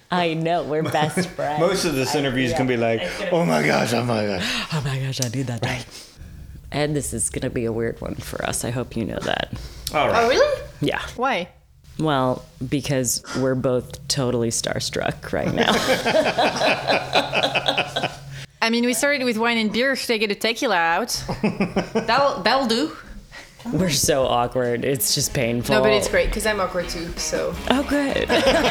I know, we're best friends. Most of this interview is going to be like, oh my gosh, oh my gosh, I need that. Right. Ed, this is going to be a weird one for us. I hope you know that. All right. Oh, really? Yeah. Why? Well, because we're both totally starstruck right now. I mean, we started with wine and beer. Should I get a tequila out? That'll do. We're so awkward. It's just painful. No, but it's great because I'm awkward too. So. Oh, good.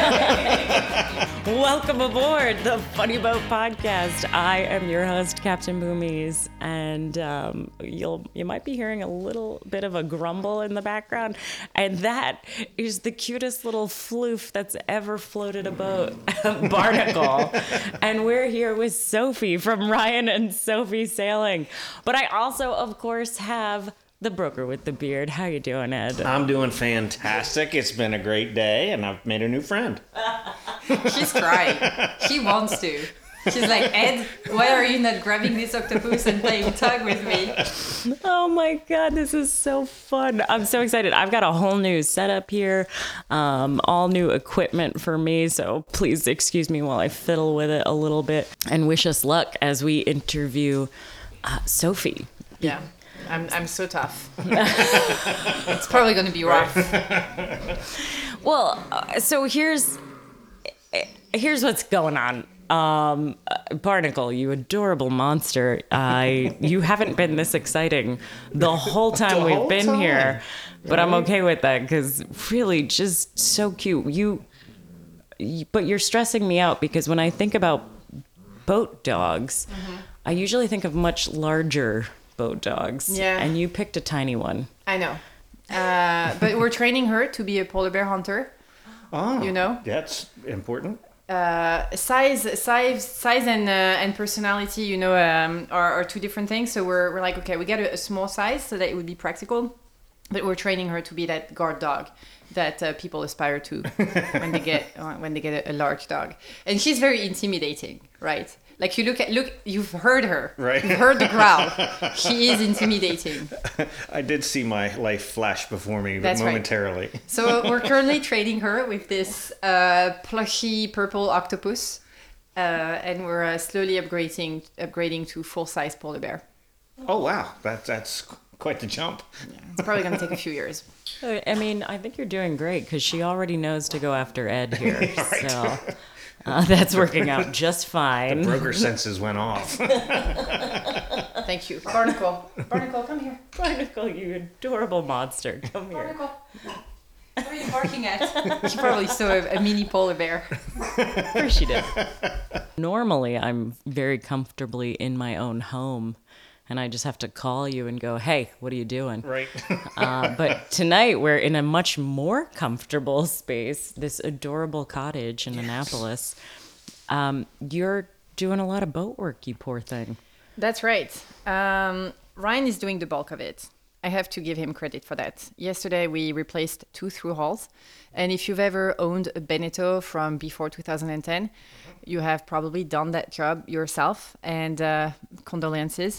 Welcome aboard the Funny Boat Podcast. I am your host, Captain Boomies, and you might be hearing a little bit of a grumble in the background, and that is the cutest little floof that's ever floated a boat, Barnacle. And we're here with Sophie from Ryan and Sophie Sailing. But I also, of course, have the broker with the beard. How you doing, Ed? I'm doing fantastic. It's been a great day, and I've made a new friend. She's crying. She wants to. She's like, Ed, why are you not grabbing this octopus and playing tug with me? Oh my God, this is so fun. I'm so excited. I've got a whole new setup here, all new equipment for me. So please excuse me while I fiddle with it a little bit and wish us luck as we interview Sophie. Yeah. I'm so tough. It's probably going to be rough. Well, so here's what's going on. Barnacle, you adorable monster. You haven't been this exciting the whole time we've been here, but I'm okay with that because really just so cute. But you're stressing me out because when I think about boat dogs, I usually think of much larger boat dogs. Yeah. And you picked a tiny one. I know. But we're training her to be a polar bear hunter. Oh, you know? That's important. Size and personality, you know, are two different things. So we're like, okay, we get a small size so that it would be practical. But we're training her to be that guard dog that people aspire to when they get a large dog. And she's very intimidating, right? Like look, you've heard her. Right. You've heard the growl. She is intimidating. I did see my life flash before me, but That's momentarily. Right. So we're currently training her with this plushy purple octopus. And we're slowly upgrading to full-size polar bear. Oh, wow. That's quite the jump. Yeah, it's probably going to take a few years. I mean, I think you're doing great because she already knows to go after Ed here. Right. So that's working out just fine. The broker senses went off. Thank you. Barnacle, come here. Barnacle, you adorable monster. Come here. Barnacle. What are you barking at? She probably saw a mini polar bear. Of course she did. Normally, I'm very comfortably in my own home. And I just have to call you and go, hey, what are you doing? Right. But tonight we're in a much more comfortable space, this adorable cottage in Annapolis. You're doing a lot of boat work, you poor thing. That's right. Ryan is doing the bulk of it. I have to give him credit for that. Yesterday we replaced 2 through hulls. And if you've ever owned a Beneteau from before 2010, you have probably done that job yourself. And condolences.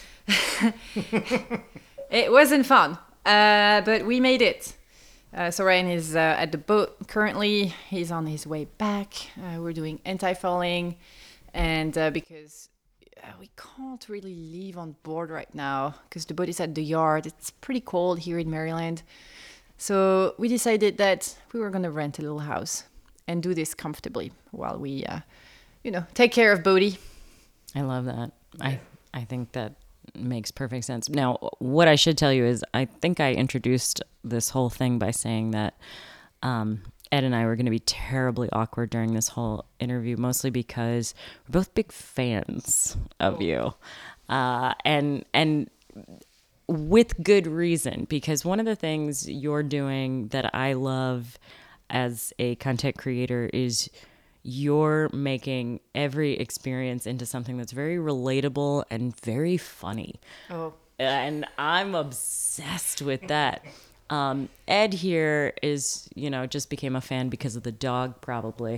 It wasn't fun, but we made it. So Ryan is at the boat currently. He's on his way back. We're doing anti-fouling, and because we can't really leave on board right now because the boat is at the yard. It's pretty cold here in Maryland, so we decided that we were going to rent a little house and do this comfortably while we, take care of Bodie. I love that. I think that makes perfect sense. Now, what I should tell you is I think I introduced this whole thing by saying that Ed and I were going to be terribly awkward during this whole interview, mostly because we're both big fans of you. And with good reason, because one of the things you're doing that I love as a content creator is you're making every experience into something that's very relatable and very funny. Oh. And I'm obsessed with that. Ed here is, just became a fan because of the dog, probably.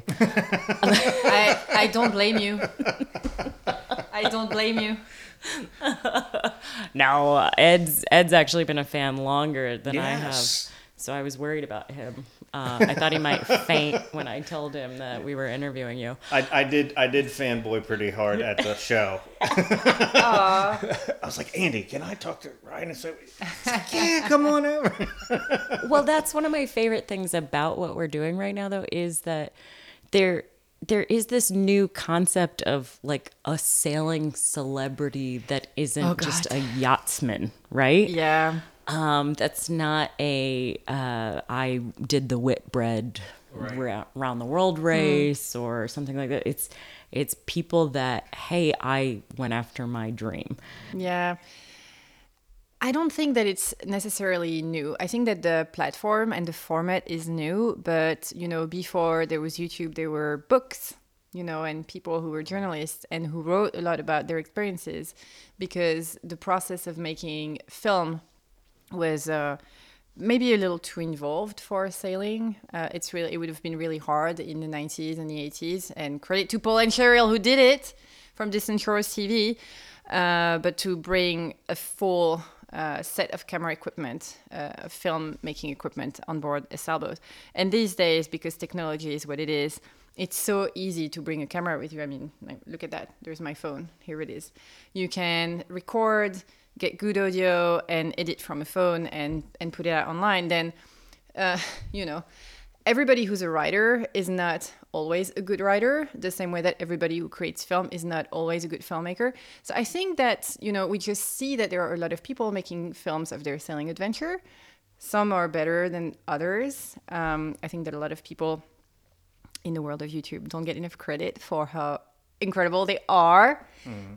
I don't blame you. I don't blame you. No, Ed's actually been a fan longer than I have. Yes. So I was worried about him. I thought he might faint when I told him that we were interviewing you. I did fanboy pretty hard at the show. I was like, Andy, can I talk to Ryan? And so, he's like, yeah, come on over. Well, that's one of my favorite things about what we're doing right now, though, is that there is this new concept of like a sailing celebrity that isn't just a yachtsman, right? Yeah. That's not a I did the Whitbread round the world race or something like that. It's people that, hey, I went after my dream. Yeah. I don't think that it's necessarily new. I think that the platform and the format is new, but before there was YouTube, there were books, and people who were journalists and who wrote a lot about their experiences, because the process of making film was maybe a little too involved for sailing. It would have been really hard in the 90s and the 80s, and credit to Paul and Cheryl who did it from Distant Shores TV, but to bring a full set of camera equipment, film making equipment on board a sailboat. And these days, because technology is what it is, it's so easy to bring a camera with you. I mean, look at that. There's my phone. Here it is. You can record, get good audio, and edit from a phone and put it out online. Then, everybody who's a writer is not always a good writer, the same way that everybody who creates film is not always a good filmmaker. So I think that, we just see that there are a lot of people making films of their sailing adventure. Some are better than others. I think that a lot of people in the world of YouTube don't get enough credit for how incredible they are.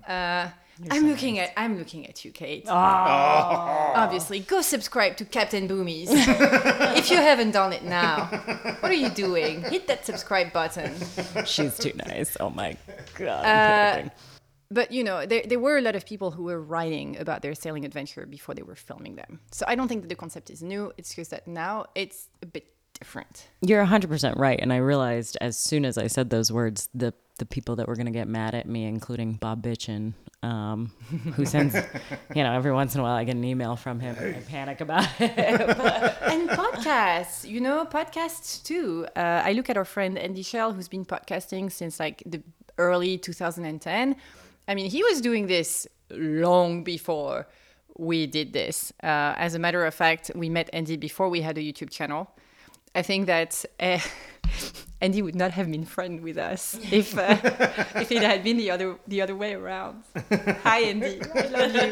I'm looking at you, Kate. Oh. Obviously, go subscribe to Captain Boomies if you haven't done it now. What are you doing? Hit that subscribe button. She's too nice. Oh my God. I'm kidding. But there were a lot of people who were writing about their sailing adventure before they were filming them. So I don't think that the concept is new. It's just that now it's a bit different. You're 100% right. And I realized as soon as I said those words, the people that were going to get mad at me, including Bob Bitchin, who sends, every once in a while I get an email from him and I panic about it. And podcasts, podcasts too. I look at our friend Andy Shell, who's been podcasting since like the early 2010. I mean, he was doing this long before we did this. As a matter of fact, we met Andy before we had a YouTube channel. I think that Andy would not have been friends with us if it had been the other way around. Hi, Andy. I love you.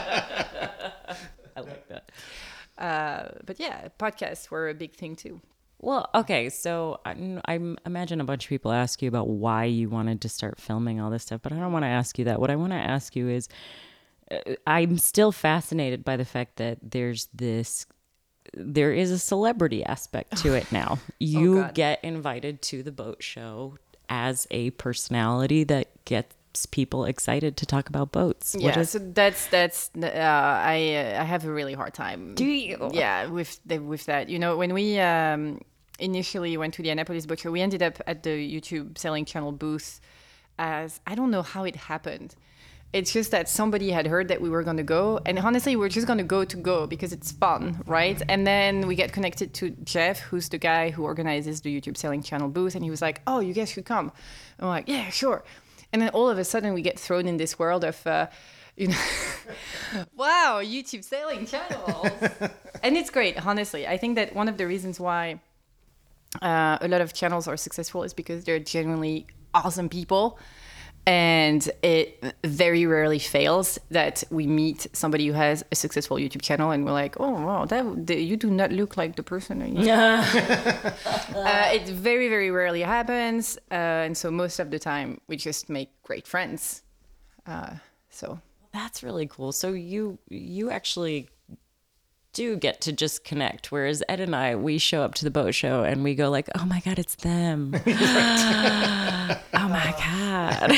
I like that. But yeah, podcasts were a big thing too. Well, okay, so I imagine a bunch of people ask you about why you wanted to start filming all this stuff, but I don't want to ask you that. What I want to ask you is, I'm still fascinated by the fact that there is a celebrity aspect to it now. You get invited to the boat show as a personality that gets people excited to talk about boats. Yeah, so that's I have a really hard time. Do you? Yeah, with that. When we initially went to the Annapolis Boat Show, we ended up at the YouTube Sailing Channel booth. As I don't know how it happened. It's just that somebody had heard that we were going to go. And honestly, we're just going to go because it's fun, right? And then we get connected to Jeff, who's the guy who organizes the YouTube Sailing Channel booth. And he was like, oh, you guys should come. And I'm like, yeah, sure. And then all of a sudden we get thrown in this world of, wow, YouTube Sailing Channels. And it's great, honestly. I think that one of the reasons why a lot of channels are successful is because they're genuinely awesome people. And it very rarely fails that we meet somebody who has a successful YouTube channel and we're like, oh, wow, you do not look like the person. It very, very rarely happens. And so most of the time we just make great friends. So that's really cool. So you actually do get to just connect, whereas Ed and I, we show up to the boat show and we go like, oh my God, it's them. Oh my God.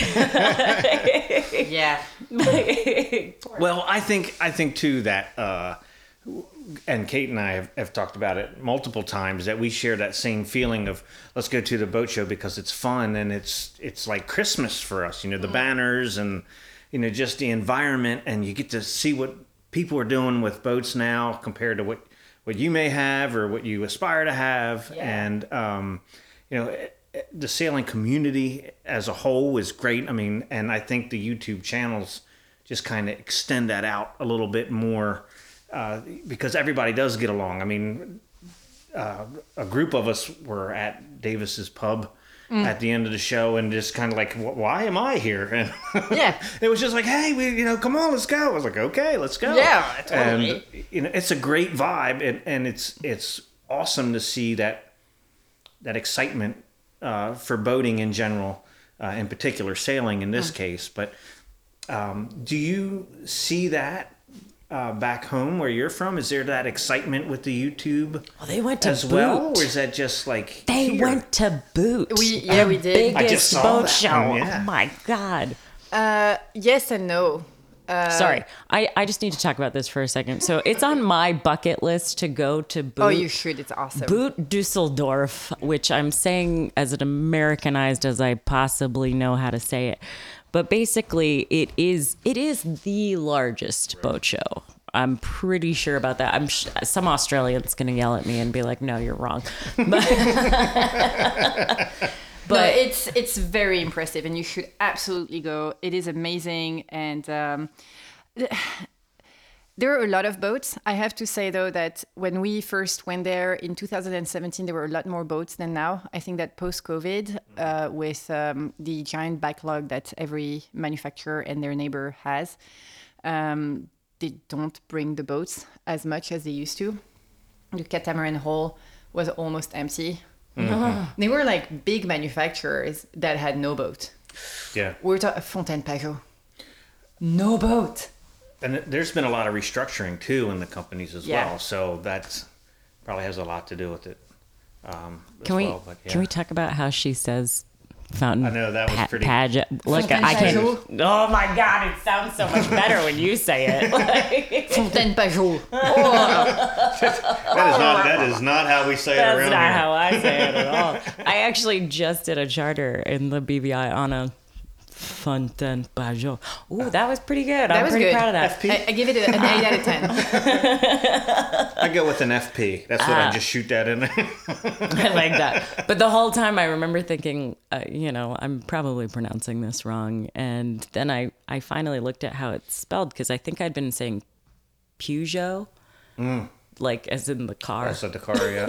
Yeah. Well, I think too that and Kate and I have talked about it multiple times, that we share that same feeling of let's go to the boat show because it's fun and it's like Christmas for us, the banners and just the environment, and you get to see what people are doing with boats now compared to what what you may have or what you aspire to have. Yeah. And, the sailing community as a whole is great. I mean, and I think the YouTube channels just kind of extend that out a little bit more because everybody does get along. I mean, a group of us were at Davis's pub at the end of the show and just kind of like, why am I here? And Yeah. it was just like, hey, come on, let's go. I was like, okay, let's go. Yeah, totally. And, it's a great vibe, and it's awesome to see that excitement for boating in general, in particular sailing in this case. But do you see that back home where you're from? Is there that excitement with the YouTube Well, they went to as Boot. well, or is that just like They here? went to Boot. We the did. I just biggest saw boat that. show. Yeah. Oh my God. Yes and no. Sorry, I just need to talk about this for a second. So it's on my bucket list to go to Boot. Oh, you should. It's awesome. Boot Dusseldorf, which I'm saying as Americanized as I possibly know how to say it. But basically, it is the largest boat show. I'm pretty sure about that. Some Australian's going to yell at me and be like, no, you're wrong. But No, it's very impressive, and you should absolutely go. It is amazing, and there are a lot of boats. I have to say though that when we first went there in 2017, there were a lot more boats than now. I think that post-COVID, with the giant backlog that every manufacturer and their neighbor has, they don't bring the boats as much as they used to. The Catamaran Hall was almost empty. They were like big manufacturers that had no boat. Yeah. We're talking Fontaine Pajot. No boat. And there's been a lot of restructuring too in the companies as Yeah. well, so that's probably has a lot to do with it. can we talk about how she says fountain? I know, that was pretty- pageant. Look, Fontaine I can. Pajot. Oh my God! It sounds so much better when you say it. Like, Fontaine Pajot. That is not how we say it that's around not here. how I say it at all. I actually just did a charter in the BVI on a Fontaine Pajot. Ooh, that was pretty good. I'm was pretty good. proud of that. FP? I give it an 8 out of 10. I go with an FP. That's what I just shoot that in there. I like that. But the whole time I remember thinking, I'm probably pronouncing this wrong. And then I finally looked at how it's spelled because I think I'd been saying Peugeot, like as in the car. That's at the car, yeah.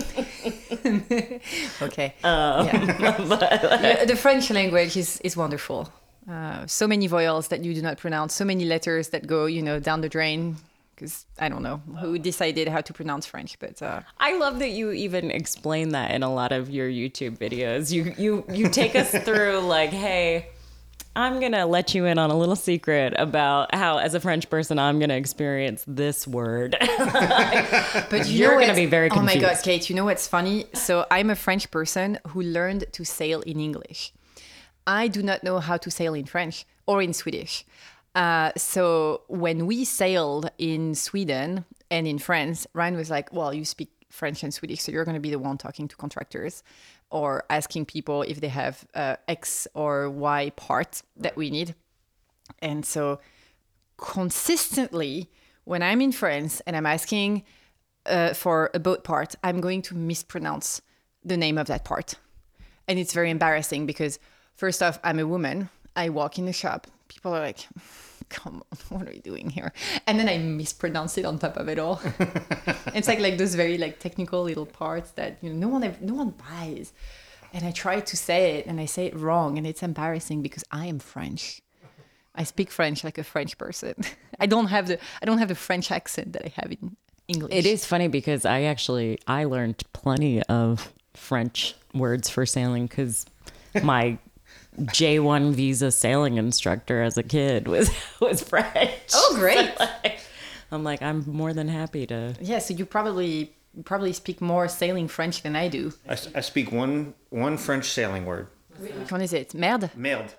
Okay. Yeah. The French language is wonderful. So many vowels that you do not pronounce, so many letters that go, down the drain. Because I don't know who decided how to pronounce French, but I love that you even explain that in a lot of your YouTube videos. You take us through like, hey, I'm going to let you in on a little secret about how, as a French person, I'm going to experience this word. But You're going to be very Oh confused. my God, Kate, you know what's funny? So I'm a French person who learned to sail in English. I do not know how to sail in French or in Swedish. So when we sailed in Sweden and in France, Ryan was like, well, you speak French and Swedish, so you're going to be the one talking to contractors or asking people if they have X or Y part that we need. And so consistently, when I'm in France and I'm asking for a boat part, I'm going to mispronounce the name of that part. And it's very embarrassing because, first off, I'm a woman. I walk in the shop. People are like, come on, what are you doing here? And then I mispronounce it on top of it all. It's like those very technical little parts that no one buys. And I try to say it and I say it wrong, and it's embarrassing because I am French. I speak French like a French person. I don't have the French accent that I have in English. It is funny because I learned plenty of French words for sailing because my J1 visa sailing instructor as a kid was French. Oh, great. So I'm like, I'm more than happy to. Yeah, so you probably speak more sailing French than I do. I speak one French sailing word. Which one is it? Merde? Merde.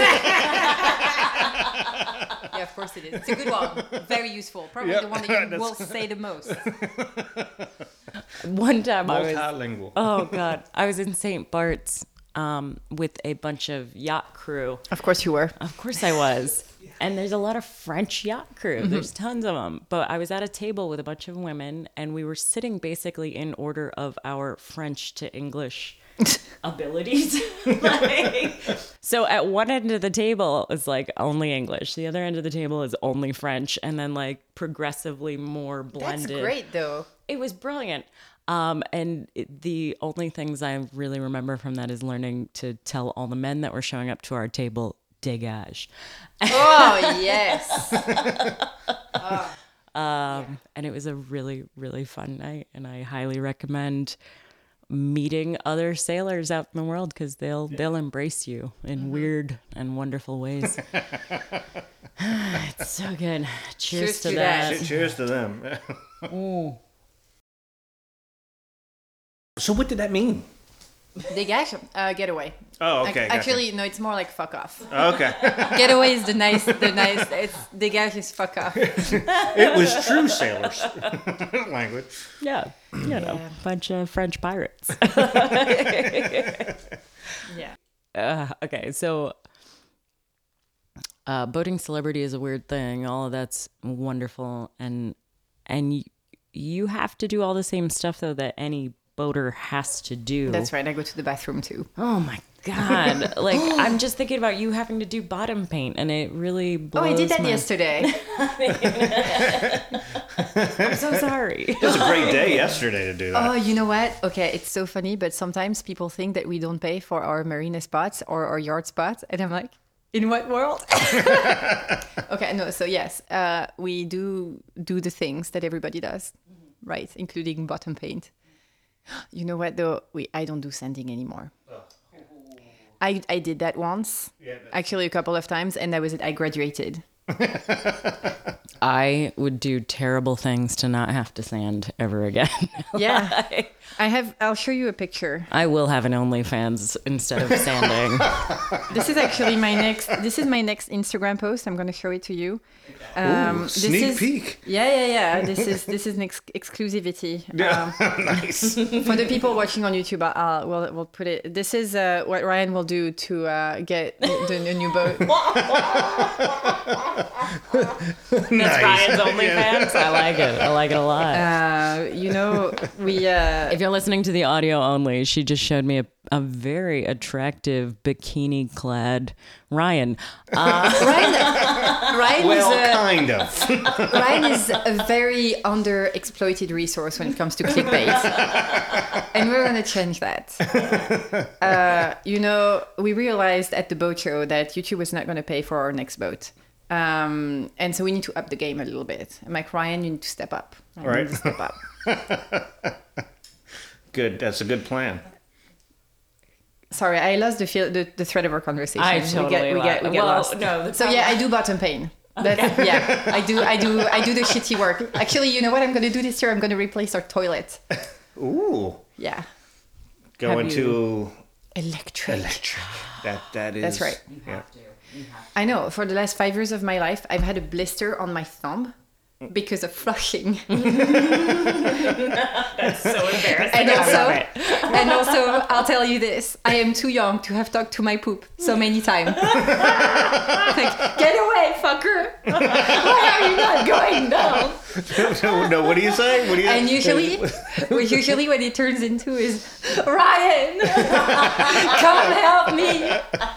Yeah, of course it is. It's a good one. Very useful. Probably Yep. the one that you will say the most. One time Multilingual. oh God, I was in St. Bart's with a bunch of yacht crew. Of course you were. Of course I was. And there's a lot of French yacht crew. There's tons of them. But I was at a table with a bunch of women, and we were sitting basically in order of our French to English abilities. So at one end of the table is like only English. The other end of the table is only French. And then like progressively more blended. That's great, though. It was brilliant. The only things I really remember from that is learning to tell all the men that were showing up to our table, dégage. Oh, yes. And it was a really, really fun night. And I highly recommend meeting other sailors out in the world because they'll embrace you in weird and wonderful ways. It's so good. Cheers to that. Cheers to them. So what did that mean? Dégage, get away. Oh, okay. Gotcha. Actually, no, it's more like fuck off. Okay. Get away is the nice. It's dégage is fuck off. It was true sailors language. Yeah, bunch of French pirates. Yeah. Okay, so boating celebrity is a weird thing. All of that's wonderful, and you have to do all the same stuff though that any boater has to do. That's right. I go to the bathroom too. Oh my god! Like I'm just thinking about you having to do bottom paint, and it really blows. Oh, I did that yesterday. I'm so sorry. It was a great day yesterday to do that. Oh, you know what? Okay, it's so funny, but sometimes people think that we don't pay for our marina spots or our yard spots, and I'm like, in what world? Okay, no. So yes, we do the things that everybody does, right? Including bottom paint. You know what though? I don't do sanding anymore. I did that once, actually a couple of times, and that was it. I graduated. I would do terrible things to not have to sand ever again. Yeah, I'll show you a picture. I will have an OnlyFans instead of sanding. This is actually my next Instagram post. I'm going to show it to you. Sneak peek. Yeah. This is an exclusivity. Nice. For the people watching on YouTube, we'll put it. This is what Ryan will do to get a new boat. That's Ryan's OnlyFans. I like it. I like it a lot. If If you're listening to the audio only, she just showed me a very attractive bikini-clad Ryan. Ryan Kind of. Ryan is a very underexploited resource when it comes to clickbait, and we're gonna change that. We realized at the boat show that YouTube was not gonna pay for our next boat. And so we need to up the game a little bit. I'm like, Ryan, you need to step up. Right. Step up. Good. That's a good plan. Sorry, I lost the thread of our conversation. I totally we get lost. No, So yeah, I do bottom paint. Yeah, I do the shitty work. Actually, you know what I'm going to do this year? I'm going to replace our toilet. Ooh. Yeah. Go into Electric. That is. That's right. You Yeah. have to. I know. For the last 5 years of my life, I've had a blister on my thumb because of flushing. That's so embarrassing. And also, I'll tell you this: I am too young to have talked to my poop so many times. Like, get away, fucker! Why are you not going down? No, what do you say? And usually what it turns into is, Ryan, come help me.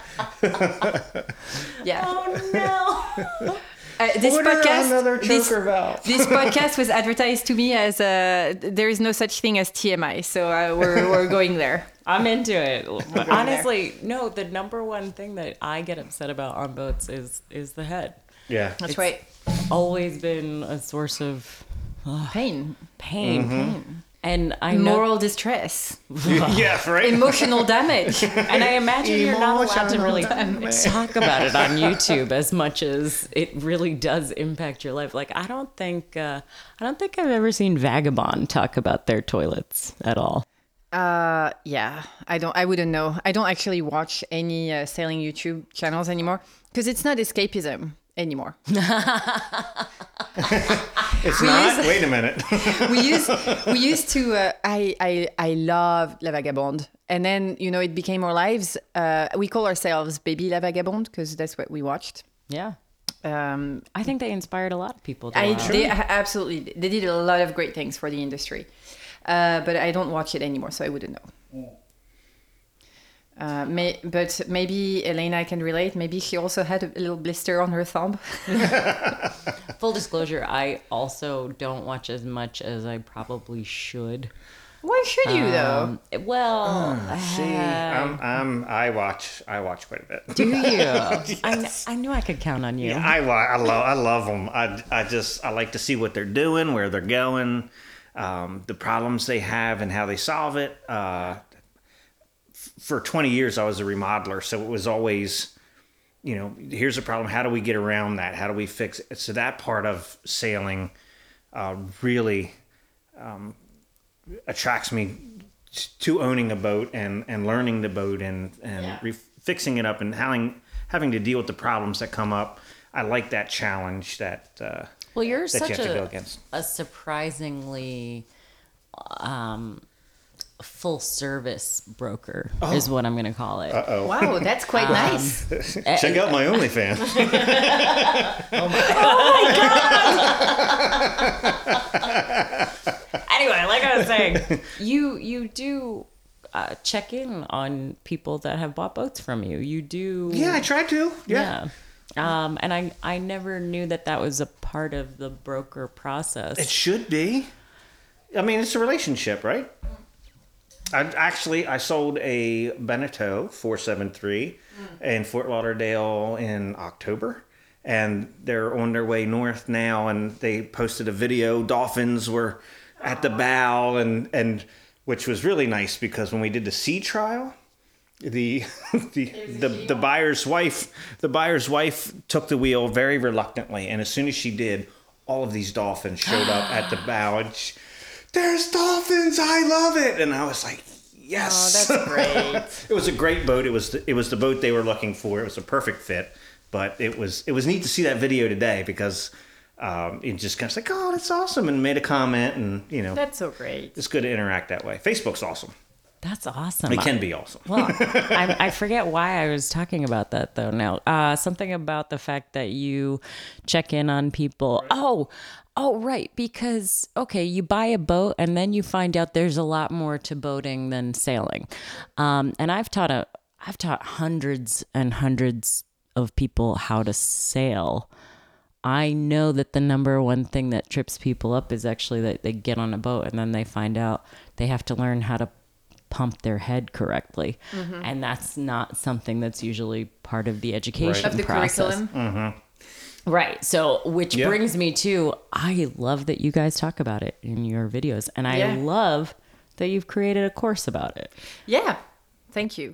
Yeah. Oh no. This another choker valve. This podcast was advertised to me as there is no such thing as TMI, so we're going there. I'm into it. But honestly, no, the number one thing that I get upset about on boats is the head. Yeah. That's right. Always been a source of Pain. And I know, Moral distress. Yeah, right. Emotional damage. and I imagine you're not allowed to really talk about it on YouTube as much as it really does impact your life. Like I don't think I've ever seen Vagabond talk about their toilets at all. Yeah, I wouldn't know. I don't actually watch any sailing YouTube channels anymore because it's not escapism anymore. It's not? Wait a minute. we used to I love La Vagabonde, and then it became our lives. We call ourselves Baby La Vagabonde because that's what we watched. Yeah. I think they inspired a lot of people. To I go out. did, absolutely. They did a lot of great things for the industry, but I don't watch it anymore, so I wouldn't know. But maybe Elena can relate. Maybe she also had a little blister on her thumb. Full disclosure, I also don't watch as much as I probably should. Why should you though? Well, See, I watch quite a bit. do you? I knew I could count on you. Yeah, I love them. I like to see what they're doing, where they're going, the problems they have, and how they solve it. For 20 years, I was a remodeler, so it was always, here's a problem. How do we get around that? How do we fix it? So that part of sailing really attracts me to owning a boat and learning the boat and fixing it up and having to deal with the problems that come up. I like that challenge that Well, you're that such you have to go against. a surprisingly full service broker is what I'm going to call it. Wow, that's quite nice. Check out my OnlyFans. Anyway, like I was saying, you do check in on people that have bought boats from you. You do. Yeah, I tried to. Yeah. And I never knew that was a part of the broker process. It should be. I mean, it's a relationship, right? I sold a Beneteau 473 in Fort Lauderdale in October, and they're on their way north now. And they posted a video. Dolphins were at the bow, and which was really nice because when we did the sea trial, the buyer's wife took the wheel very reluctantly, and as soon as she did, all of these dolphins showed up at the bow, and there's dolphins, I love it. And I was like, yes. Oh, that's great. It was a great boat. It was the boat they were looking for. It was a perfect fit. But it was neat to see that video today because it just kind of like, oh, that's awesome, and made a comment, and That's so great. it's good to interact that way. Facebook's awesome. That's awesome. It can be awesome. Well, I forget why I was talking about that though. Now, something about the fact that you check in on people. Oh, right. Because you buy a boat and then you find out there's a lot more to boating than sailing. And I've taught hundreds and hundreds of people how to sail. I know that the number one thing that trips people up is actually that they get on a boat and then they find out they have to learn how to pump their head correctly. Mm-hmm. And that's not something that's usually part of the education Of the process. curriculum. Mm-hmm. Right. So, which brings me to, I love that you guys talk about it in your videos. And I love that you've created a course about it. Yeah. Thank you.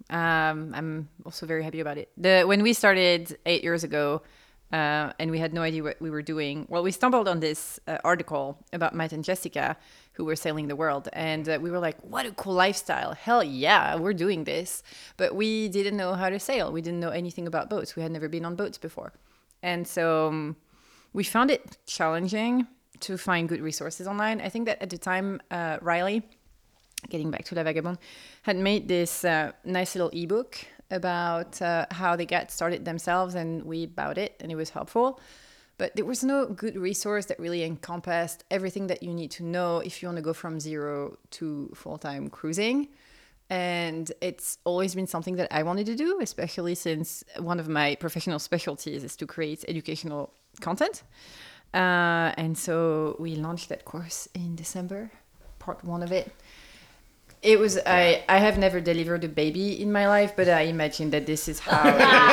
I'm also very happy about it. When we started 8 years ago, and we had no idea what we were doing. Well, we stumbled on this article about Matt and Jessica, who were sailing the world. And we were like, what a cool lifestyle. Hell yeah, we're doing this. But we didn't know how to sail. We didn't know anything about boats. We had never been on boats before. And so we found it challenging to find good resources online. I think that at the time, Riley, getting back to La Vagabonde, had made this nice little ebook about how they got started themselves, and we bought it, and it was helpful. But there was no good resource that really encompassed everything that you need to know if you want to go from zero to full-time cruising. And it's always been something that I wanted to do, especially since one of my professional specialties is to create educational content. And so we launched that course in December, part one of it. It was, I have never delivered a baby in my life, but I imagine that this is how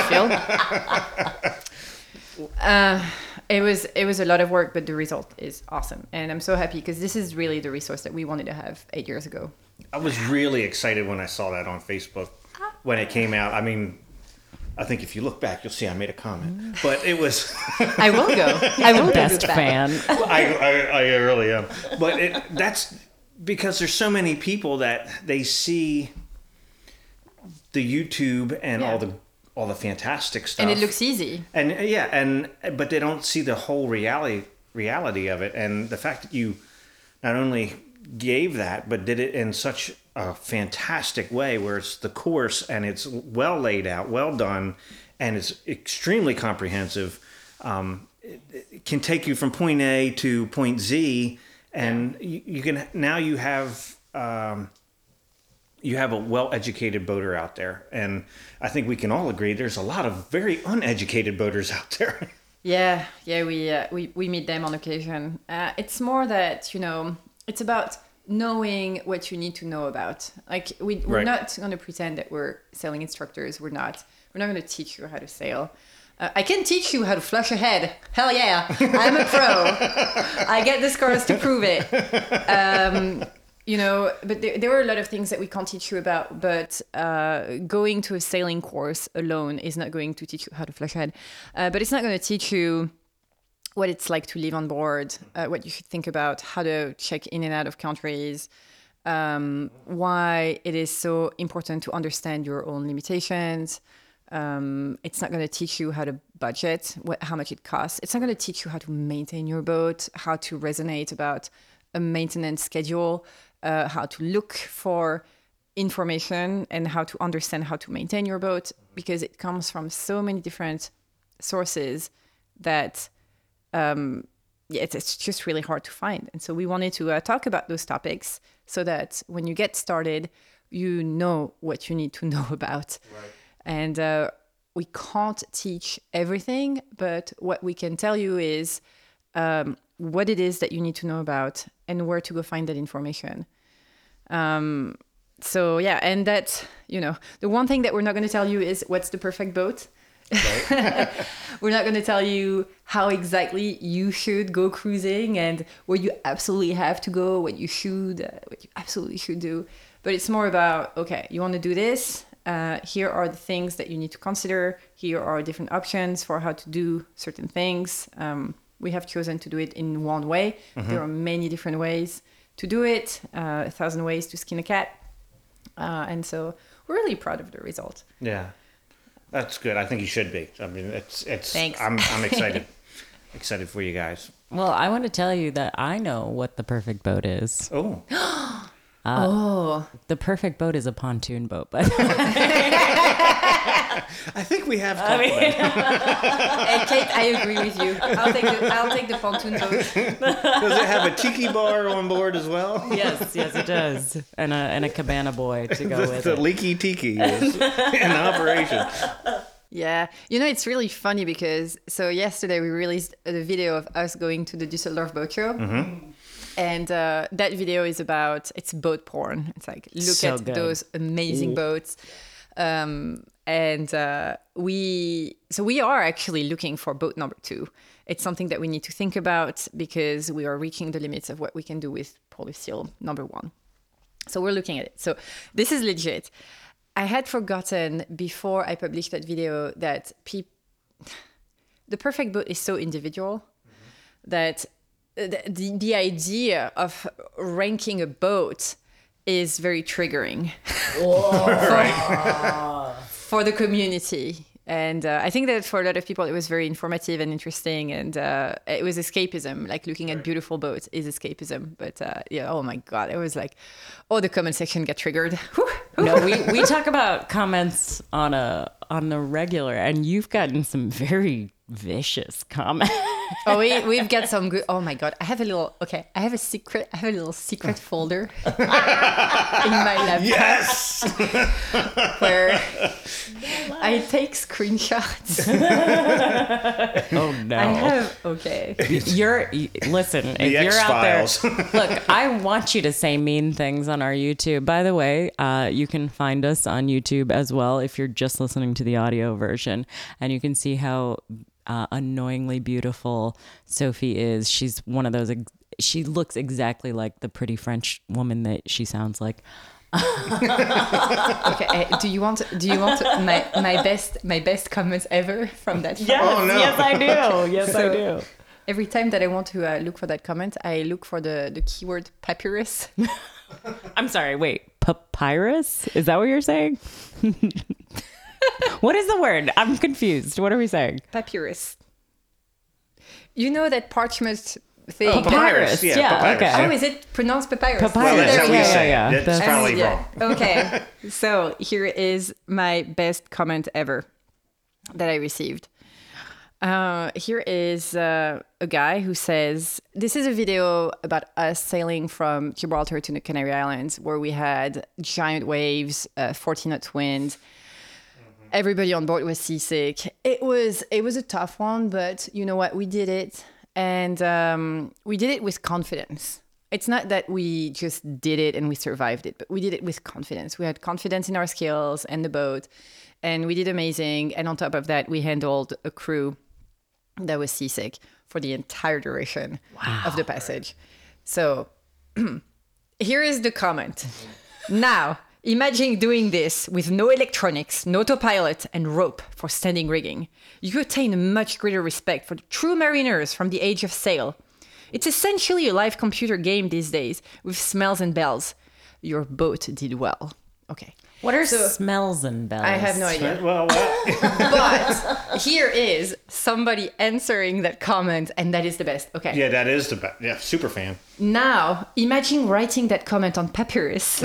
it would feel. It was a lot of work, but the result is awesome. And I'm so happy because this is really the resource that we wanted to have 8 years ago. I was really excited when I saw that on Facebook when it came out. I mean, I think if you look back, you'll see I made a comment, but it was. I will go. I will Best go back. fan. I really am. But that's because there's so many people that they see the YouTube and all the fantastic stuff, And it looks easy. And but they don't see the whole reality of it, and the fact that you not only gave that but did it in such a fantastic way where it's the course and it's well laid out, well done, and it's extremely comprehensive. it can take you from point A to point Z, and you can now you have a well-educated boater out there, and I think we can all agree there's a lot of very uneducated boaters out there. Yeah, we meet them on occasion. It's more that, it's about knowing what you need to know about. Like we're Right. not going to pretend that we're sailing instructors. We're not going to teach you how to sail. I can teach you how to flush a head. Hell yeah, I'm a pro. I get the scores to prove it. But there are a lot of things that we can't teach you about. But going to a sailing course alone is not going to teach you how to flush a head. But it's not going to teach you what it's like to live on board, what you should think about, how to check in and out of countries, why it is so important to understand your own limitations. It's not going to teach you how to budget, how much it costs. It's not going to teach you how to maintain your boat, how to resonate about a maintenance schedule, how to look for information and how to understand how to maintain your boat, because it comes from so many different sources that it's just really hard to find. And so we wanted to talk about those topics so that when you get started, you know what you need to know about. Right. And we can't teach everything, but what we can tell you is what it is that you need to know about and where to go find that information. So yeah, and that, the one thing that we're not going to tell you is what's the perfect boat. Right. We're not going to tell you how exactly you should go cruising and where you absolutely have to go, what you absolutely should do. But it's more about, okay, you want to do this. Here are the things that you need to consider. Here are different options for how to do certain things. We have chosen to do it in one way. Mm-hmm. There are many different ways to do it, 1,000 ways to skin a cat. And so we're really proud of the result. Yeah, that's good. I think you should be. I mean, it's. Thanks. I'm excited. Excited for you guys. Well, I want to tell you that I know what the perfect boat is. Oh. The perfect boat is a pontoon boat, but I think we have. And Kate, I agree with you. I'll take the pontoon boat. Does it have a tiki bar on board as well? Yes, it does, and a cabana boy to go with the it. leaky tiki is in operation. Yeah, it's really funny because yesterday we released the video of us going to the Düsseldorf boat show. Mm-hmm. And that video is it's boat porn. It's like, look so at good. those amazing boats. We are actually looking for boat number 2. It's something that we need to think about because we are reaching the limits of what we can do with Polyseal number 1. So we're looking at it. So this is legit. I had forgotten before I published that video that the perfect boat is so individual that the idea of ranking a boat is very triggering for the community. And I think that for a lot of people, it was very informative and interesting. And it was escapism, like looking at beautiful boats is escapism. But oh my God, it was like, the comment section got triggered. Whew. No, we talk about comments on the regular, and you've gotten some very vicious comments. We've got some good. Oh my God, I have a little little secret folder in my laptop. Yes. Where I take screenshots. Oh no! I have listen. If you're out there, look, I want you to say mean things on our YouTube. By the way, you can find us on YouTube as well if you're just listening to the audio version, and you can see how annoyingly beautiful Sophie is. She's one of those. She looks exactly like the pretty French woman that she sounds like. Okay, do you want my best comments ever from that? Yes, yes I do. Yes, I do. Every time that I want to look for that comment, I look for the keyword papyrus. I'm sorry. Wait, papyrus? Is that what you're saying? What is the word? I'm confused. What are we saying? Papyrus. You know that parchment thing? Papyrus. Yeah. Papyrus, Okay. Oh, is it pronounced papyrus? Papyrus. Well, that's how we say Yeah. it. That's probably wrong. Okay. So here is my best comment ever that I received. Here is a guy who says, this is a video about us sailing from Gibraltar to the Canary Islands, where we had giant waves, 40-knot wind. Everybody on board was seasick. It was a tough one, but you know what? We did it, and we did it with confidence. It's not that we just did it and we survived it, but we did it with confidence. We had confidence in our skills and the boat, and we did amazing. And on top of that, we handled a crew that was seasick for the entire duration of the passage. So here is the comment. Now, imagine doing this with no electronics, no autopilot, and rope for standing rigging. You attain a much greater respect for the true mariners from the age of sail. It's essentially a live computer game these days with smells and bells. Your boat did well. Okay. What are smells and bells? I have no idea. Well, But here is somebody answering that comment, and that is the best. Okay. yeah, that is the best. Yeah, super fan. Now, imagine writing that comment on papyrus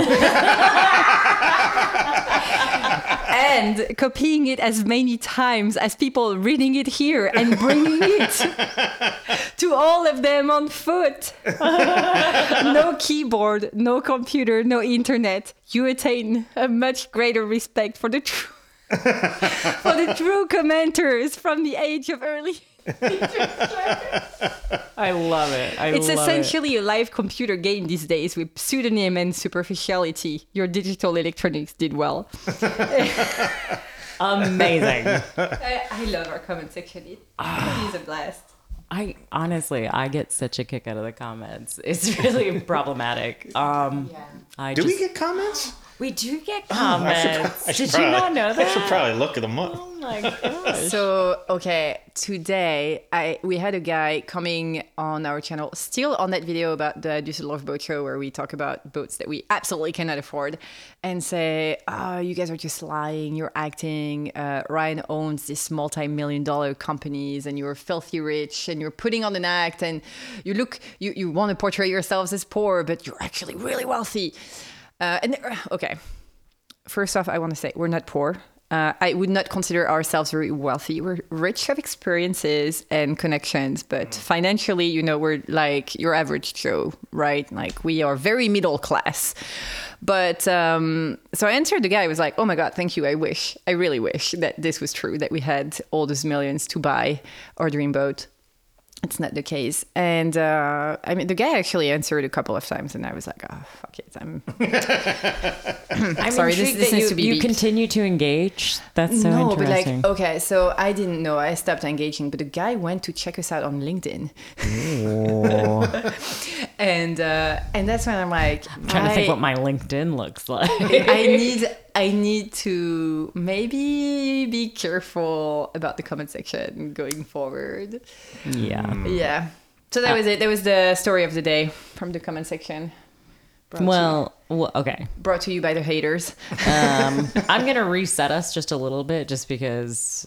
and copying it as many times as people reading it here and bringing it to all of them on foot. No keyboard, no computer, no internet. You attain a much greater respect for the true commenters from the age of early. I love it. It's essentially a live computer game these days with pseudonym and superficiality. Your digital electronics did well. Amazing. I love our comment section. It is a blast. I get such a kick out of the comments. It's really problematic. Do we get comments? We do get comments. Did you not know that? I should probably look them up. Oh my gosh. So, okay, today we had a guy coming on our channel, still on that video about the Düsseldorf Boat Show, where we talk about boats that we absolutely cannot afford, and say, oh, you guys are just lying, you're acting. Ryan owns this multi-million-dollar companies, and you're filthy rich, and you're putting on an act, and you want to portray yourselves as poor, but you're actually really wealthy. Okay, first off, I want to say we're not poor. I would not consider ourselves very wealthy. We're rich of experiences and connections, but financially, we're like your average Joe, right? Like we are very middle class. But so I answered the guy. I was like, oh my God, thank you. I really wish that this was true, that we had all those millions to buy our dream boat. It's not the case. And the guy actually answered a couple of times, and I was like, oh, fuck it. I'm sorry, this needs to be you beeped. continue to engage. That's so No, interesting. but okay, so I didn't know. I stopped engaging, but the guy went to check us out on LinkedIn. and that's when I'm like, I'm trying to think what my LinkedIn looks like. I need to maybe be careful about the comment section going forward. Yeah. Yeah. So that was it. That was the story of the day from the comment section. Well, okay. Brought to you by the haters. I'm going to reset us just a little bit just because,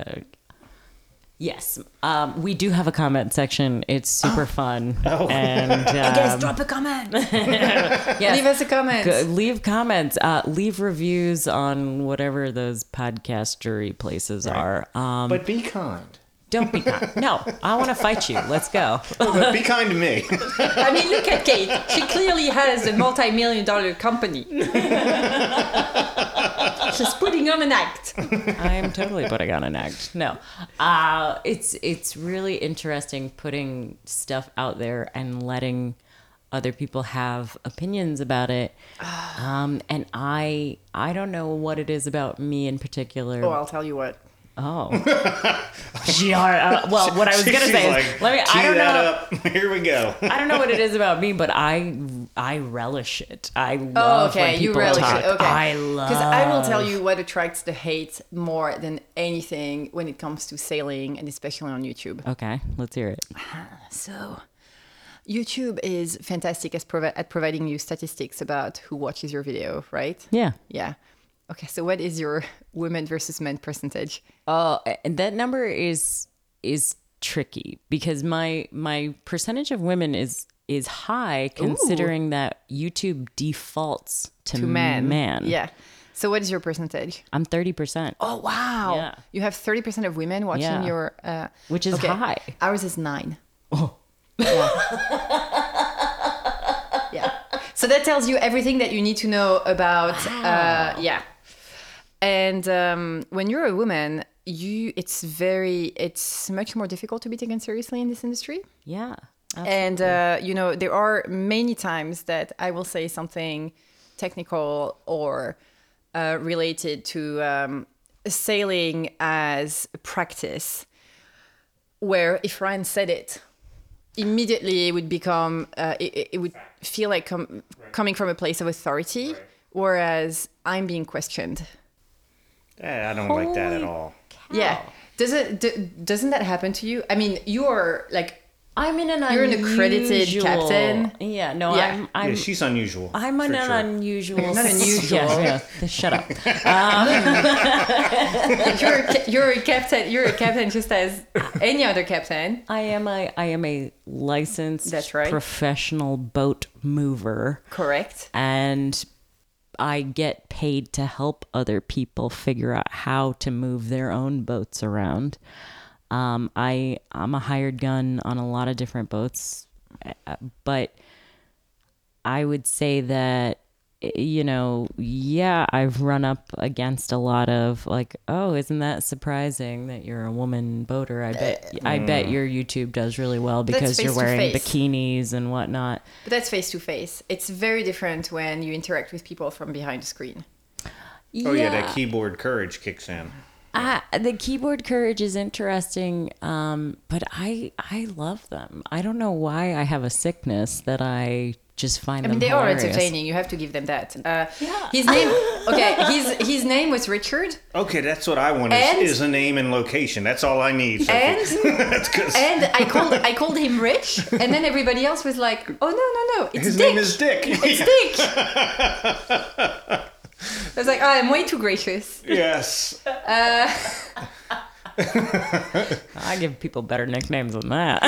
yes, we do have a comment section. It's super fun. And guys, drop a comment. yes, Leave us a comment. Leave comments. Leave reviews on whatever those podcastery places are. But be kind. Don't be kind. No, I want to fight you. Let's go. But be kind to me. I mean, look at Kate. She clearly has a multi-million-dollar company. She's putting on an act. I am totally putting on an act. No, it's really interesting putting stuff out there and letting other people have opinions about it. And I don't know what it is about me in particular. Oh, I'll tell you what. Oh, well, what I was gonna say is, I don't know. Here we go. I don't know what it is about me, but I relish it. I love when people talk. Okay. I love. Because I will tell you what attracts the hate more than anything when it comes to sailing, and especially on YouTube. Okay, let's hear it. So, YouTube is fantastic at providing you statistics about who watches your video, right? Yeah. Yeah. Okay, so what is your women versus men percentage? And that number is tricky because my percentage of women is high considering that YouTube defaults to man. Yeah. So what is your percentage? I'm 30%. Oh, wow. Yeah. You have 30% of women watching Yeah. your... Which is high. Ours is 9. Oh. Yeah. So that tells you everything that you need to know about... yeah. And when you're a woman, it's much more difficult to be taken seriously in this industry. Yeah. And, there are many times that I will say something technical or related to sailing as a practice, where if Ryan said it, immediately it would become, it would feel like coming from a place of authority, whereas I'm being questioned. I don't like that at all. Yeah. Doesn't that happen to you? I mean, you are like... You're an accredited captain. Yeah, no, Yeah. I'm She's unusual. I'm an for sure. unusual. Not unusual. Yeah. Shut up. You're a captain. You're a captain just as any other captain. I am a licensed That's right. professional boat mover. Correct. And I get paid to help other people figure out how to move their own boats around. I'm a hired gun on a lot of different boats, but I would say that, I've run up against a lot of like, oh, isn't that surprising that you're a woman boater? I bet your YouTube does really well because you're wearing bikinis and whatnot. But that's face to face. It's very different when you interact with people from behind the screen. Oh yeah, that keyboard courage kicks in. The keyboard courage is interesting, but I love them. I don't know why I have a sickness that I just find them they hilarious. are entertaining. You have to give them that. Yeah. His name, his name was Richard. Okay, that's what I want And- is a name and location. That's all I need. Sophie. And That's 'cause and I called him Rich, and then everybody else was like, "Oh no, it's his Dick. name is Dick. It's Dick." I was like, oh, I'm way too gracious. Yes. I give people better nicknames than that.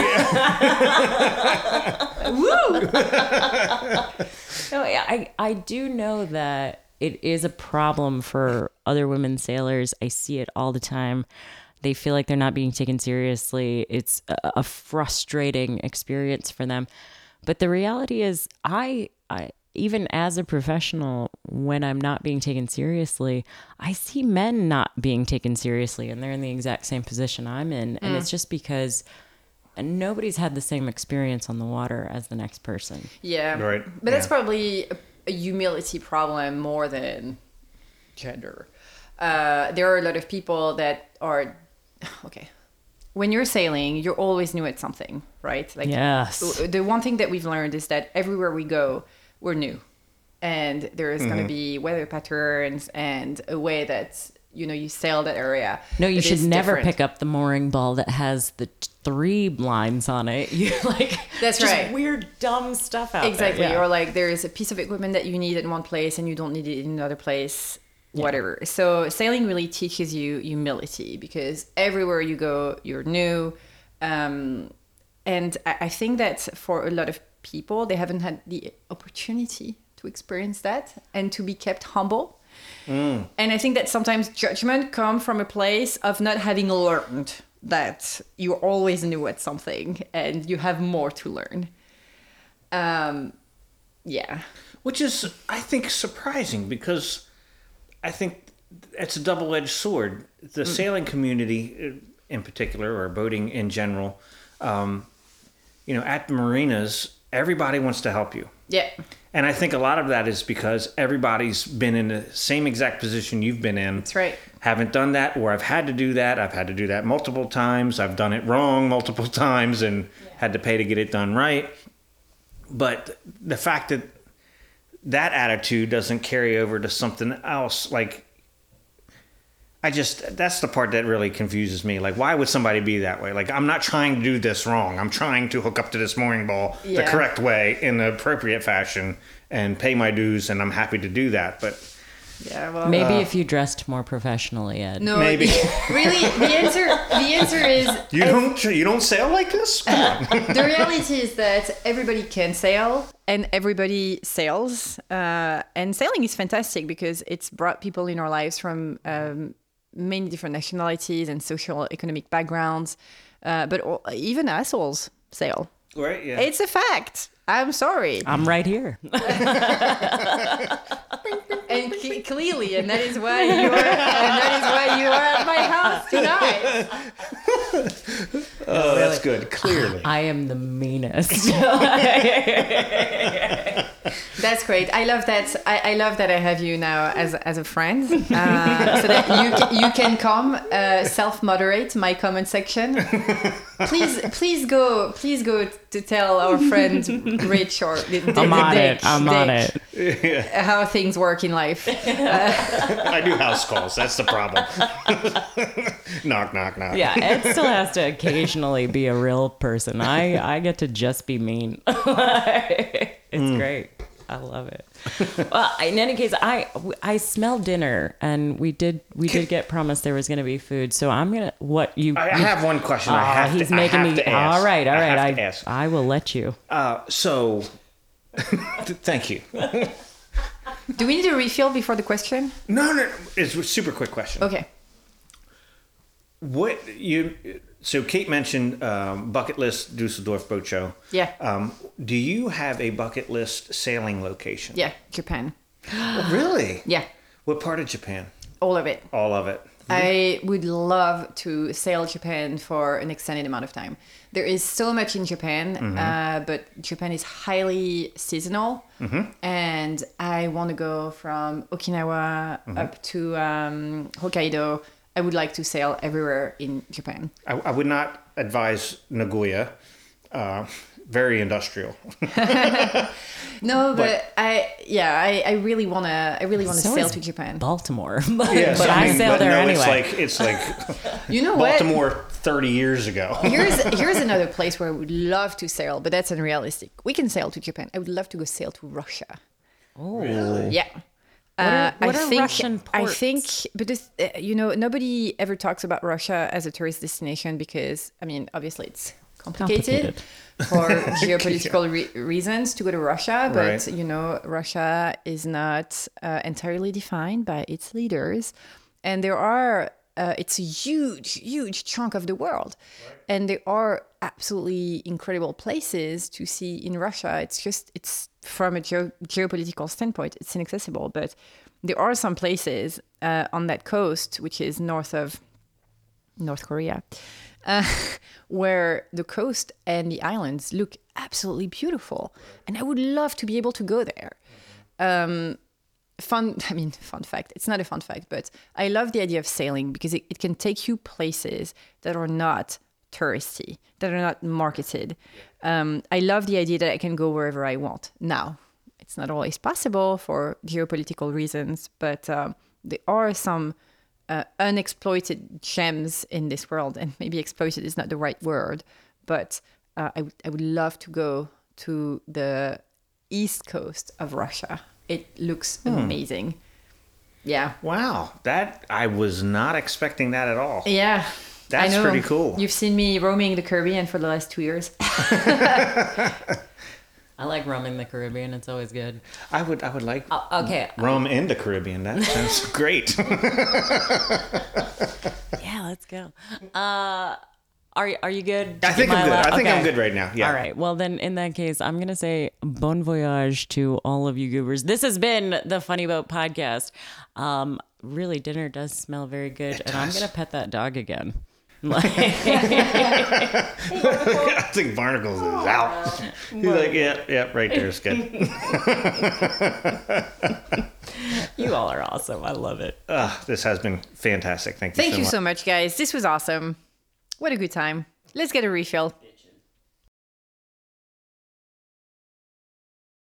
Woo! No, I do know that it is a problem for other women sailors. I see it all the time. They feel like they're not being taken seriously. It's a frustrating experience for them. But the reality is, I even as a professional, when I'm not being taken seriously, I see men not being taken seriously, and they're in the exact same position I'm in. And it's just because nobody's had the same experience on the water as the next person. Yeah. Right. But that's Yeah. probably a humility problem more than gender. There are a lot of people that are, okay. When you're sailing, you're always new at something, right? Like Yes. The one thing that we've learned is that everywhere we go, we're new. And there is going to be weather patterns and a way that, you sail that area. No, you that should is never different. pick up the mooring ball that has the 3 lines on it. You That's just right. weird, dumb stuff out Exactly. there. Yeah. Or like there is a piece of equipment that you need in one place and you don't need it in another place, whatever. So sailing really teaches you humility because everywhere you go, you're new. And I think that for a lot of people, they haven't had the opportunity to experience that and to be kept humble. And I think that sometimes judgment comes from a place of not having learned that you're always new at something and you have more to learn. Yeah. Which is, I think, surprising because I think it's a double-edged sword. The sailing community in particular, or boating in general, at the marinas, everybody wants to help you. Yeah. And I think a lot of that is because everybody's been in the same exact position you've been in. That's right. Haven't done that, or I've had to do that. I've had to do that multiple times. I've done it wrong multiple times and had to pay to get it done right. But the fact that that attitude doesn't carry over to something else, like, that's the part that really confuses me. Like, why would somebody be that way? Like, I'm not trying to do this wrong. I'm trying to hook up to this mooring ball the correct way in the appropriate fashion and pay my dues, and I'm happy to do that. But Yeah, well, Maybe if you dressed more professionally, Ed. no, Maybe. really, the answer is You don't sail like this? Come on. the reality is that everybody can sail and everybody sails. And sailing is fantastic because it's brought people in our lives from many different nationalities and social economic backgrounds. But even assholes sail. Right, yeah. It's a fact. I'm sorry. I'm right here. And clearly, and that is why you are at my house tonight. Oh, that's good. Clearly. I am the meanest. That's great. I love that. I love that I have you now as a friend, so that you can come self-moderate my comment section. Please go to tell our friend Rich or I'm on it. how things work in life. I do house calls. That's the problem. Knock, knock, knock. Yeah, Ed still has to occasionally be a real person. I get to just be mean. It's great. I love it. Well, in any case, I smelled dinner, and we did get promised there was going to be food. So I'm gonna I have one question. He's making me. Ask. All right. I have to ask. I will let you. So, thank you. Do we need a refill before the question? No. It's a super quick question. Okay. So Kate mentioned bucket list Dusseldorf Boat Show. Yeah. Do you have a bucket list sailing location? Yeah, Japan. Oh, really? Yeah, What part of Japan? all of it. All of it. I would love to sail Japan for an extended amount of time. There is so much in Japan, but Japan is highly seasonal. And I want to go from Okinawa up to Hokkaido. I would like to sail everywhere in Japan. I would not advise Nagoya. Very industrial. No, but I really wanna So sail is to Japan. Baltimore. Yes, but I sail there anyway. It's like You know what? Baltimore 30 years ago. Here's another place where I would love to sail, but that's unrealistic. We can sail to Japan. I would love to go sail to Russia. Oh, Yeah. What are I think, Russian I ports? think, but this, nobody ever talks about Russia as a tourist destination because, I mean, obviously it's complicated. For geopolitical reasons to go to Russia, but Right. Russia is not entirely defined by its leaders, and there are it's a huge chunk of the world, and there are absolutely incredible places to see in Russia. It's from a geopolitical standpoint, it's inaccessible, but there are some places on that coast, which is north of North Korea. Where the coast and the islands look absolutely beautiful. And I would love to be able to go there. Fun fact. It's not a fun fact, but I love the idea of sailing because it can take you places that are not touristy, that are not marketed. I love the idea that I can go wherever I want. Now, it's not always possible for geopolitical reasons, but there are some unexploited gems in this world, and maybe exploited is not the right word, but I would love to go to the east coast of Russia. It looks amazing. Yeah. Wow. That I was not expecting that at all. Yeah. That's I know. pretty cool. You've seen me roaming the Caribbean for the last 2 years. I like roaming the Caribbean. It's always good. I would like Okay. rum in the Caribbean. That sounds great. Yeah, let's go. Are you good? I think I'm good. I think Okay. I'm good right now. Yeah. All right. Well, then in that case, I'm going to say bon voyage to all of you goobers. This has been the Funny Boat Podcast. Really, dinner does smell very good. And I'm going to pet that dog again. I think Barnacles is out. He's like, yeah, right there is good. You all are awesome. I love it. This has been fantastic. Thank you Thank so you much. so much, guys. This was awesome. What a good time. Let's get a refill.